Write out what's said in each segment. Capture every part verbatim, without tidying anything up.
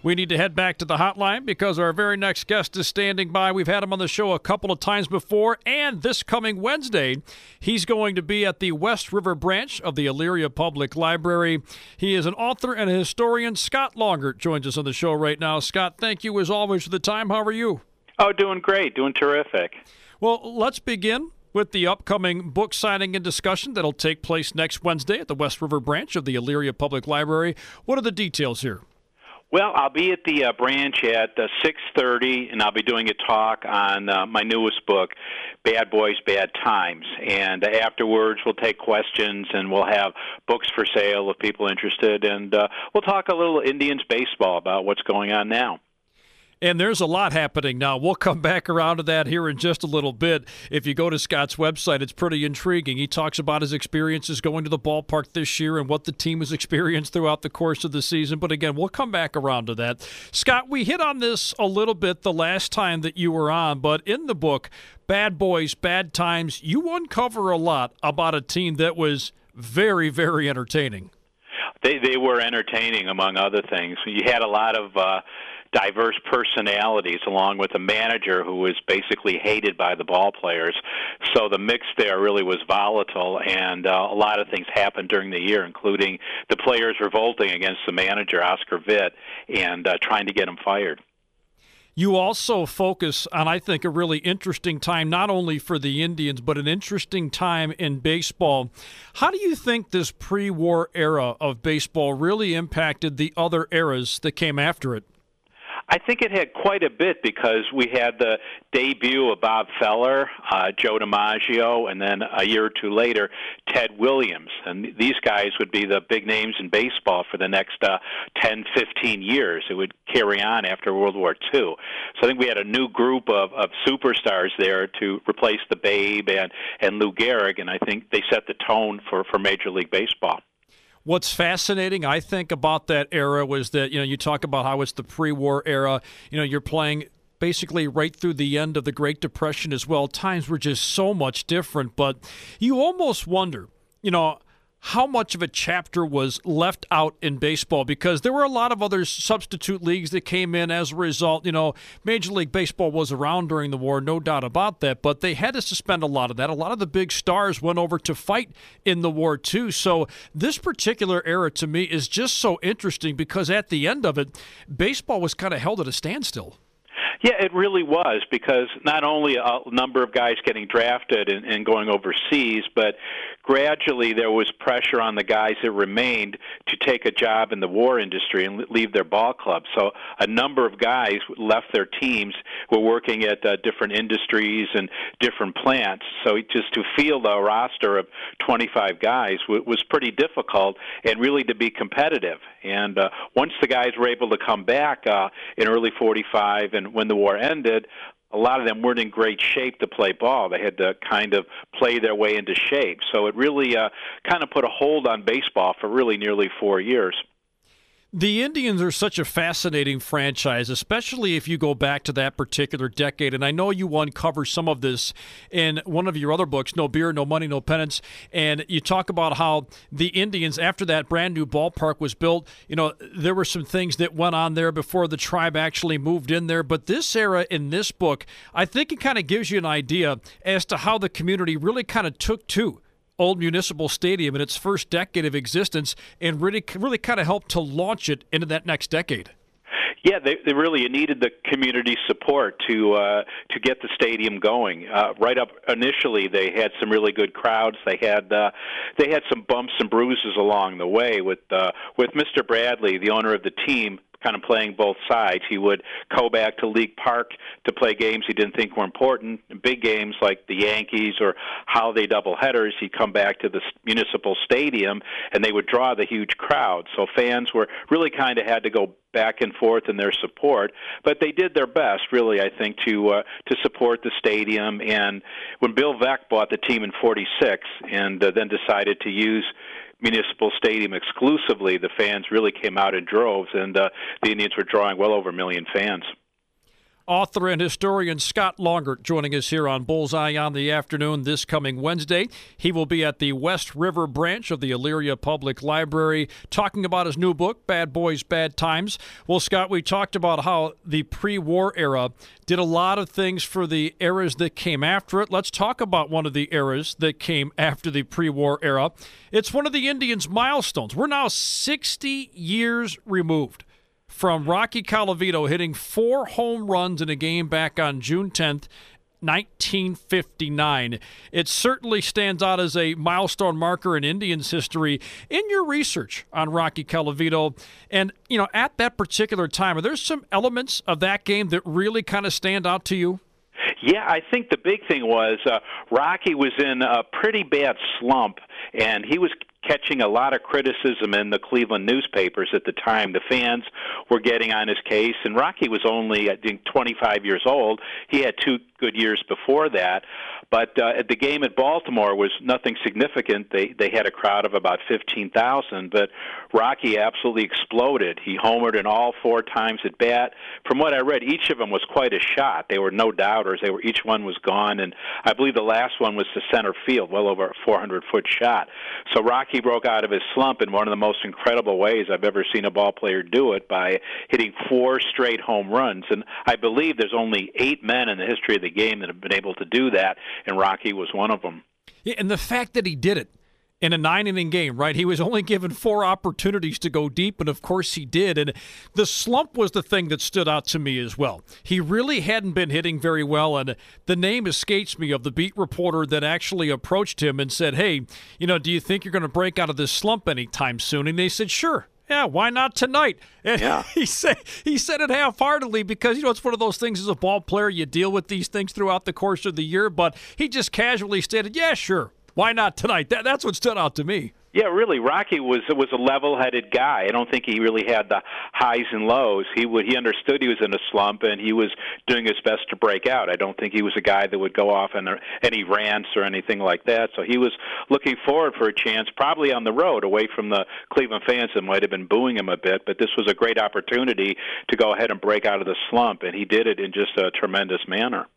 We need to head back to the hotline because our very next guest is standing by. We've had him on the show a couple of times before, and this coming Wednesday, he's going to be at the West River branch of the Elyria Public Library. He is an author and a historian. Scott Longert joins us on the show right now. Scott, thank you as always for the time. How are you? Oh, doing great, doing terrific. Well, let's begin with the upcoming book signing and discussion that'll take place next Wednesday at the West River branch of the Elyria Public Library. What are the details here? Well, I'll be at the uh, branch at uh, six thirty, and I'll be doing a talk on uh, my newest book, Bad Boys, Bad Times. And uh, afterwards, we'll take questions, and we'll have books for sale if people are interested. And uh, we'll talk a little Indians baseball about what's going on now. And there's a lot happening now. We'll come back around to that here in just a little bit. If you go to Scott's website, it's pretty intriguing. He talks about his experiences going to the ballpark this year and what the team has experienced throughout the course of the season. But again, we'll come back around to that. Scott, we hit on this a little bit the last time that you were on, but in the book, Bad Boys, Bad Times, you uncover a lot about a team that was very, very entertaining. They, they were entertaining, among other things. You had a lot of uh, diverse personalities, along with a manager who was basically hated by the ball players. So the mix there really was volatile, and uh, a lot of things happened during the year, including the players revolting against the manager, Oscar Vitt, and uh, trying to get him fired. You also focus on, I think, a really interesting time, not only for the Indians, but an interesting time in baseball. How do you think this pre-war era of baseball really impacted the other eras that came after it? I think it had quite a bit because we had the debut of Bob Feller, uh, Joe DiMaggio, and then a year or two later, Ted Williams. And these guys would be the big names in baseball for the next uh, ten, fifteen years. It would carry on after World War Two. So I think we had a new group of, of superstars there to replace the Babe and, and Lou Gehrig, and I think they set the tone for, for Major League Baseball. What's fascinating, I think, about that era was that, you know, you talk about how it's the pre-war era. You know, you're playing basically right through the end of the Great Depression as well. Times were just so much different, but you almost wonder, you know, how much of a chapter was left out in baseball, because there were a lot of other substitute leagues that came in as a result. You know, Major League Baseball was around during the war, no doubt about that, but they had to suspend a lot of that. A lot of the big stars went over to fight in the war too. So this particular era to me is just so interesting because at the end of it, baseball was kind of held at a standstill. Yeah, it really was, because not only a number of guys getting drafted and, and going overseas, but gradually there was pressure on the guys that remained to take a job in the war industry and leave their ball clubs. So a number of guys left their teams, were working at uh, different industries and different plants. So just to field a roster of twenty-five guys w- was pretty difficult, and really to be competitive. And uh, once the guys were able to come back uh, in early forty-five, and when the war ended, a lot of them weren't in great shape to play ball. They had to kind of play their way into shape. So it really uh, kind of put a hold on baseball for really nearly four years. The Indians are such a fascinating franchise, especially if you go back to that particular decade. And I know you uncover some of this in one of your other books, No Beer, No Money, No Penance. And you talk about how the Indians, after that brand new ballpark was built, you know, there were some things that went on there before the tribe actually moved in there. But this era in this book, I think it kind of gives you an idea as to how the community really kind of took to Old Municipal Stadium in its first decade of existence and really really kind of helped to launch it into that next decade. Yeah, they, they really needed the community support to uh, to get the stadium going. Uh, right up initially, they had some really good crowds. They had uh, they had some bumps and bruises along the way with uh, with Mister Bradley, the owner of the team, kind of playing both sides. He would go back to League Park to play games he didn't think were important, big games like the Yankees or holiday doubleheaders. He'd come back to the municipal stadium, and they would draw the huge crowd. So fans were really kind of had to go back and forth in their support, but they did their best, really, I think, to uh, to support the stadium. And when Bill Veeck bought the team in forty-six and uh, then decided to use Municipal Stadium exclusively, the fans really came out in droves, and uh, the Indians were drawing well over a million fans. Author and historian Scott Longert joining us here on Bullseye on the Afternoon this coming Wednesday. He will be at the West River branch of the Elyria Public Library talking about his new book, Bad Boys, Bad Times. Well, Scott, we talked about how the pre-war era did a lot of things for the eras that came after it. Let's talk about one of the eras that came after the pre-war era. It's one of the Indians' milestones. We're now sixty years removed from Rocky Colavito hitting four home runs in a game back on June tenth, nineteen fifty-nine. It certainly stands out as a milestone marker in Indians history. In your research on Rocky Colavito, and you know, at that particular time, are there some elements of that game that really kind of stand out to you? Yeah, I think the big thing was uh, Rocky was in a pretty bad slump, and he was catching a lot of criticism in the Cleveland newspapers at the time. The fans were getting on his case, and Rocky was only, I think, twenty-five years old. He had two good years before that. But uh, the game at Baltimore was nothing significant. They they had a crowd of about fifteen thousand, but Rocky absolutely exploded. He homered in all four times at bat. From what I read, each of them was quite a shot. They were no doubters. They were each one was gone, and I believe the last one was to center field, well over a four hundred foot shot. So Rocky broke out of his slump in one of the most incredible ways I've ever seen a ball player do it, by hitting four straight home runs. And I believe there's only eight men in the history of the game that have been able to do that, and Rocky was one of them. Yeah, and the fact that he did it in a nine-inning game, right? He was only given four opportunities to go deep, and of course he did. And the slump was the thing that stood out to me as well. He really hadn't been hitting very well, and the name escapes me of the beat reporter that actually approached him and said, hey, you know, do you think you're going to break out of this slump anytime soon? And they said, sure. Yeah, why not tonight? And yeah. he said he said it half-heartedly because, you know, it's one of those things as a ball player, you deal with these things throughout the course of the year, but he just casually stated, yeah, sure. Why not tonight? That, that's what stood out to me. Yeah, really, Rocky was was a level-headed guy. I don't think he really had the highs and lows. He would he understood he was in a slump, and he was doing his best to break out. I don't think he was a guy that would go off on any rants or anything like that. So he was looking forward for a chance, probably on the road, away from the Cleveland fans that might have been booing him a bit. But this was a great opportunity to go ahead and break out of the slump, and he did it in just a tremendous manner.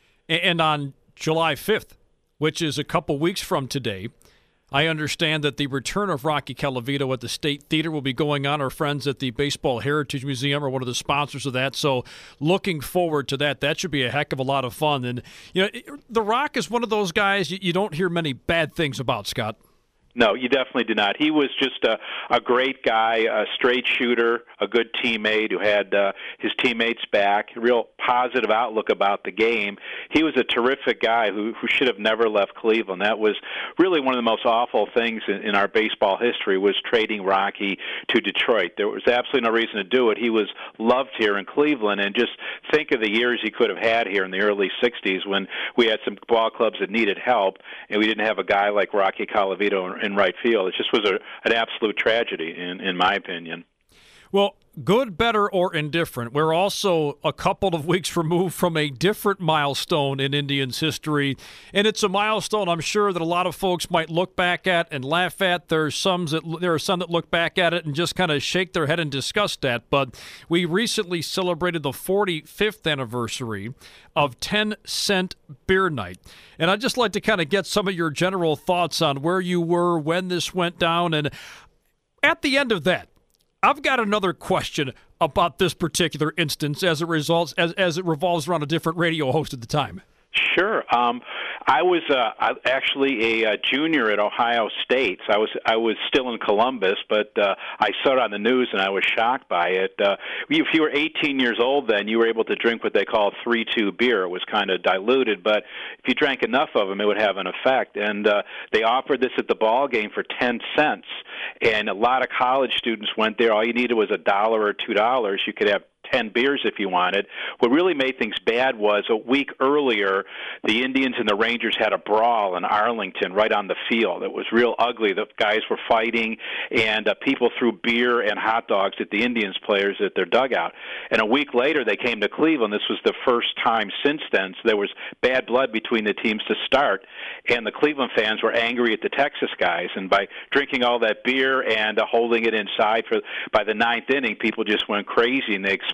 And on July fifth, which is a couple weeks from today, I understand that the return of Rocky Colavito at the State Theater will be going on. Our friends at the Baseball Heritage Museum are one of the sponsors of that, so looking forward to that. That should be a heck of a lot of fun. And, you know, The Rock is one of those guys you don't hear many bad things about, Scott. No, you definitely do not. He was just a, a great guy, a straight shooter, a good teammate who had uh, his teammates back, a real positive outlook about the game. He was a terrific guy who, who should have never left Cleveland. That was really one of the most awful things in, in our baseball history, was trading Rocky to Detroit. There was absolutely no reason to do it. He was loved here in Cleveland, and just think of the years he could have had here in the early sixties when we had some ball clubs that needed help, and we didn't have a guy like Rocky Colavito in right field. It just was a, an absolute tragedy, in, in my opinion. Well, good, better, or indifferent, we're also a couple of weeks removed from a different milestone in Indians history, and it's a milestone I'm sure that a lot of folks might look back at and laugh at. There's some that there are some that look back at it and just kind of shake their head and disgust at, but we recently celebrated the forty-fifth anniversary of ten cent Beer Night, and I'd just like to kind of get some of your general thoughts on where you were when this went down, and at the end of that, I've got another question about this particular instance as it results as as it revolves around a different radio host at the time. Sure. Um, I was uh, actually a, a junior at Ohio State. So I was I was still in Columbus, but uh, I saw it on the news and I was shocked by it. Uh, if you were eighteen years old then, you were able to drink what they call three two beer. It was kind of diluted, but if you drank enough of them, it would have an effect. And uh, they offered this at the ball game for ten cents, and a lot of college students went there. All you needed was a dollar or two dollars. You could have ten beers if you wanted. What really made things bad was a week earlier, the Indians and the Rangers had a brawl in Arlington right on the field. It was real ugly. The guys were fighting, and uh, people threw beer and hot dogs at the Indians players at their dugout. And a week later, they came to Cleveland. This was the first time since then. So there was bad blood between the teams to start, and the Cleveland fans were angry at the Texas guys. And by drinking all that beer and uh, holding it inside for by the ninth inning, people just went crazy, and they exploded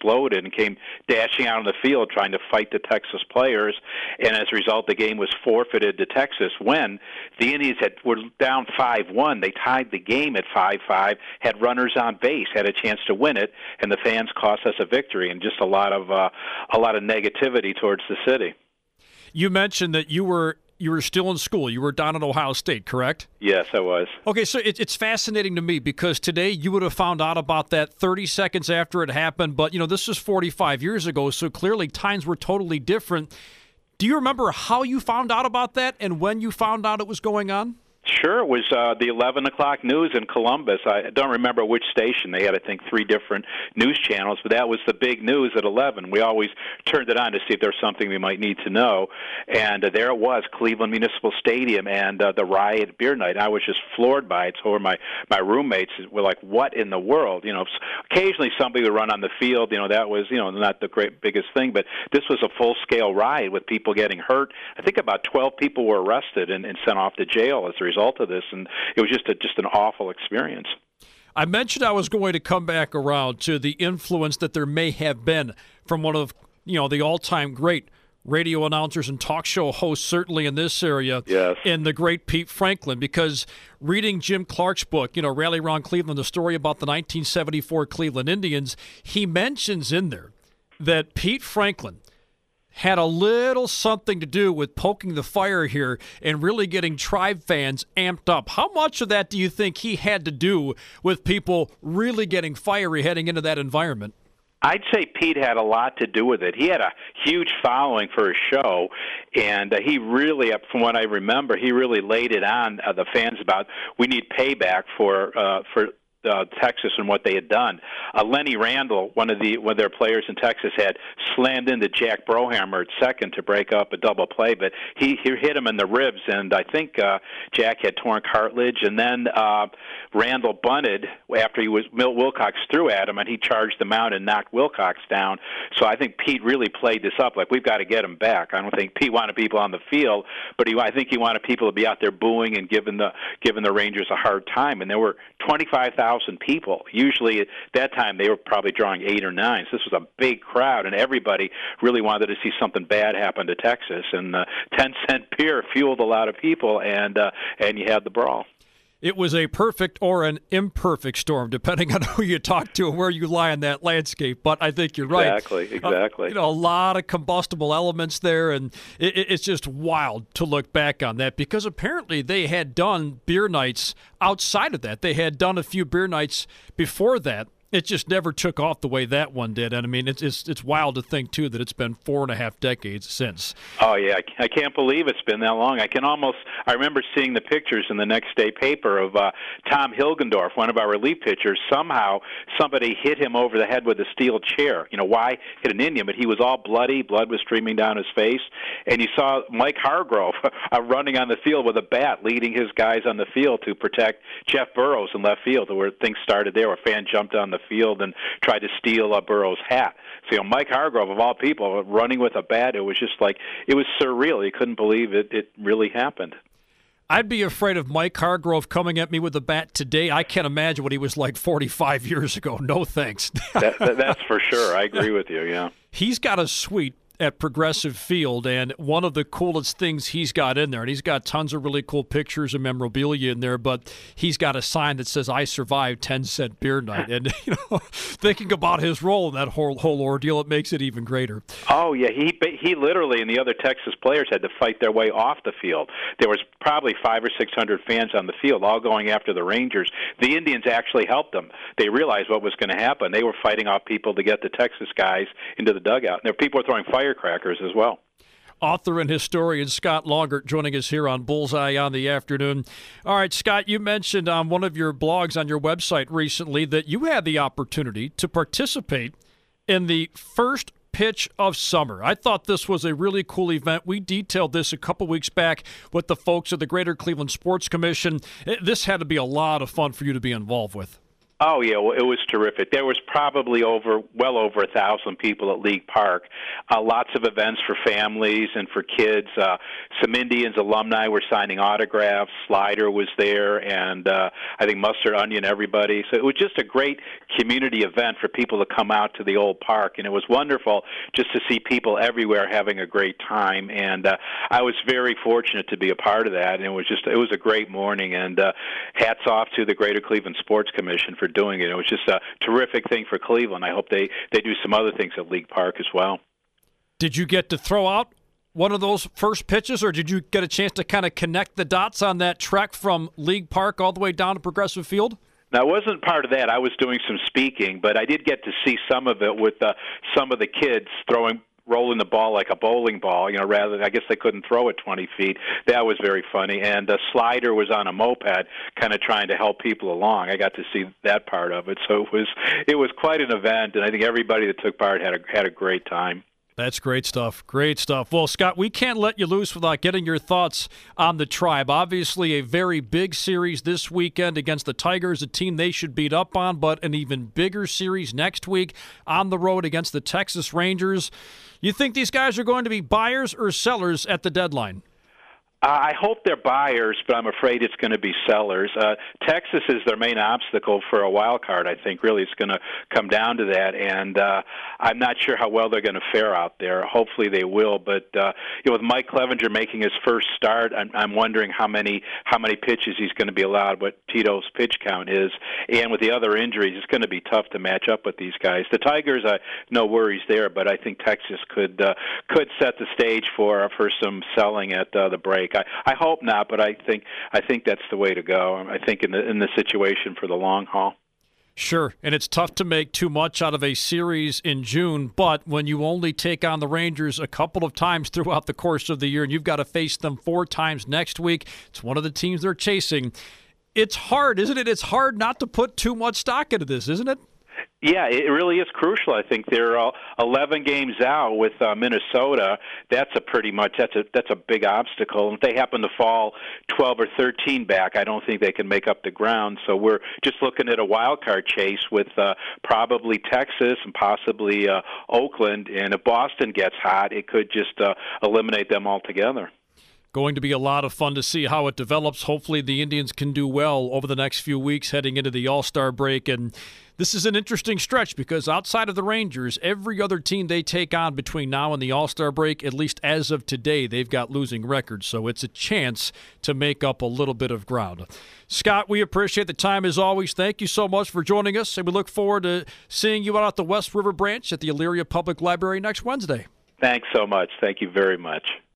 exploded and came dashing out on the field trying to fight the Texas players. And as a result, the game was forfeited to Texas when the Indians had were down five one. They tied the game at five five, had runners on base, had a chance to win it, and the fans cost us a victory and just a lot of uh, a lot of negativity towards the city. You mentioned that you were you were still in school. You were down at Ohio State, correct? Yes, I was. Okay, so it, it's fascinating to me because today you would have found out about that thirty seconds after it happened, but, you know, this was forty-five years ago, so clearly times were totally different. Do you remember how you found out about that and when you found out it was going on? Sure, it was uh, the eleven o'clock news in Columbus. I don't remember which station. They had, I think, three different news channels, but that was the big news at eleven. We always turned it on to see if there was something we might need to know. And uh, there it was, Cleveland Municipal Stadium, and uh, the riot beer night. I was just floored by it. So were my, my roommates were like, what in the world? You know, occasionally somebody would run on the field. You know, that was, you know, not the great biggest thing, but this was a full-scale riot with people getting hurt. I think about twelve people were arrested and, and sent off to jail as a result of this, and it was just a, just an awful experience. I mentioned I was going to come back around to the influence that there may have been from one of, you know, the all-time great radio announcers and talk show hosts, certainly in this area, yes, in the great Pete Franklin, because reading Jim Clark's book, you know, Rally Around Cleveland, the story about the nineteen seventy-four Cleveland Indians, he mentions in there that Pete Franklin had a little something to do with poking the fire here and really getting Tribe fans amped up. How much of that do you think he had to do with people really getting fiery heading into that environment? I'd say Pete had a lot to do with it. He had a huge following for his show, and uh, he really, from what I remember, he really laid it on uh, the fans about we need payback for uh, for Uh, Texas and what they had done. Uh, Lenny Randall, one of the one of their players in Texas, had slammed into Jack Brohammer at second to break up a double play, but he, he hit him in the ribs, and I think uh, Jack had torn cartilage. And then uh, Randall bunted after he was Milt Wilcox threw at him, and he charged him out and knocked Wilcox down. So I think Pete really played this up like we've got to get him back. I don't think Pete wanted people on the field, but he I think he wanted people to be out there booing and giving the giving the Rangers a hard time. And there were twenty-five thousand people. Usually at that time they were probably drawing eight or nine. So this was a big crowd, and everybody really wanted to see something bad happen to Texas. And uh, ten cent beer fueled a lot of people, and uh, and you had the brawl. It was a perfect or an imperfect storm, depending on who you talk to and where you lie in that landscape. But I think you're right. Exactly, exactly. Uh, you know, a lot of combustible elements there, and it, it's just wild to look back on that because apparently they had done beer nights outside of that. They had done a few beer nights before that. It just never took off the way that one did. And, I mean, it's it's, it's wild to think, too, that it's been four and a half decades since. Oh, yeah. I can't believe it's been that long. I can almost – I remember seeing the pictures in the next day paper of uh, Tom Hilgendorf, one of our relief pitchers. Somehow somebody hit him over the head with a steel chair. You know, why hit an Indian? But he was all bloody. Blood was streaming down his face. And you saw Mike Hargrove uh, running on the field with a bat, leading his guys on the field to protect Jeff Burrows in left field, where things started there, where a fan jumped on the field and tried to steal uh, Burrow's hat. So, you know, Mike Hargrove, of all people, running with a bat, it was just like, it was surreal. You couldn't believe it, it really happened. I'd be afraid of Mike Hargrove coming at me with a bat today. I can't imagine what he was like forty-five years ago. No thanks. that, that, that's for sure. I agree with you, yeah. He's got a suite at Progressive Field, and one of the coolest things he's got in there, and he's got tons of really cool pictures and memorabilia in there, but he's got a sign that says, I survived ten cent beer night. And, you know, thinking about his role in that whole whole ordeal, it makes it even greater. Oh, yeah. He he literally and the other Texas players had to fight their way off the field. There was probably five or six hundred fans on the field, all going after the Rangers. The Indians actually helped them. They realized what was going to happen. They were fighting off people to get the Texas guys into the dugout. And there people were throwing firecrackers as well. Author and historian Scott Longert joining us here on Bullseye on the Afternoon. All right, Scott, you mentioned on one of your blogs on your website recently that you had the opportunity to participate in the first pitch of summer. I thought this was a really cool event. We detailed this a couple weeks back with the folks at the Greater Cleveland Sports Commission. This had to be a lot of fun for you to be involved with. Oh, yeah, well, it was terrific. There was probably over, well over a thousand people at League Park. Uh, lots of events for families and for kids. Uh, some Indians alumni were signing autographs. Slider was there, and uh, I think Mustard Onion, everybody. So it was just a great community event for people to come out to the old park, and it was wonderful just to see people everywhere having a great time. And uh, I was very fortunate to be a part of that, and it was just it was a great morning. And uh, hats off to the Greater Cleveland Sports Commission for doing it. It was just a terrific thing for Cleveland. I hope they they do some other things at League Park as well. Did you get to throw out one of those first pitches, or did you get a chance to kind of connect the dots on that trek from League Park all the way down to Progressive Field? Now, I wasn't part of that. I was doing some speaking, but I did get to see some of it with uh, some of the kids throwing, rolling the ball like a bowling ball. You know, rather than, I guess they couldn't throw it twenty feet. That was very funny. And a Slider was on a moped, kind of trying to help people along. I got to see that part of it, so it was it was quite an event, and I think everybody that took part had a had a great time. That's great stuff. Great stuff. Well, Scott, we can't let you loose without getting your thoughts on the Tribe. Obviously, a very big series this weekend against the Tigers, a team they should beat up on, but an even bigger series next week on the road against the Texas Rangers. You think these guys are going to be buyers or sellers at the deadline? Uh, I hope they're buyers, but I'm afraid it's going to be sellers. Uh, Texas is their main obstacle for a wild card, I think. Really, it's going to come down to that, and uh, I'm not sure how well they're going to fare out there. Hopefully they will, but uh, you know, with Mike Clevenger making his first start, I'm, I'm wondering how many how many pitches he's going to be allowed, what Tito's pitch count is, and with the other injuries, it's going to be tough to match up with these guys. The Tigers, uh, no worries there, but I think Texas could uh, could set the stage for for some selling at uh, the break. I, I hope not, but I think I think that's the way to go. I think in the in the situation for the long haul. Sure, and it's tough to make too much out of a series in June, but when you only take on the Rangers a couple of times throughout the course of the year and you've got to face them four times next week, it's one of the teams they're chasing. It's hard, isn't it? It's hard not to put too much stock into this, isn't it? Yeah, it really is crucial. I think they're uh, eleven games out with uh, Minnesota. That's a pretty much that's a that's a big obstacle. And if they happen to fall twelve or thirteen back, I don't think they can make up the ground. So we're just looking at a wild card chase with uh, probably Texas and possibly uh, Oakland. And if Boston gets hot, it could just uh, eliminate them altogether. Going to be a lot of fun to see how it develops. Hopefully the Indians can do well over the next few weeks heading into the All-Star break. And this is an interesting stretch because outside of the Rangers, every other team they take on between now and the All-Star break, at least as of today, they've got losing records. So it's a chance to make up a little bit of ground. Scott, we appreciate the time as always. Thank you so much for joining us. And we look forward to seeing you out at the West River branch at the Elyria Public Library next Wednesday. Thanks so much. Thank you very much.